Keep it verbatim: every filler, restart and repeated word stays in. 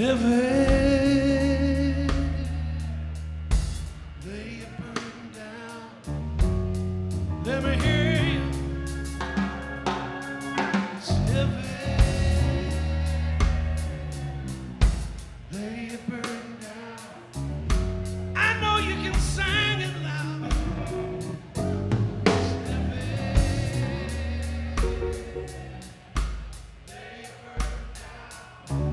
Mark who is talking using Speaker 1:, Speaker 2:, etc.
Speaker 1: heaven, lay your burden down. Let me hear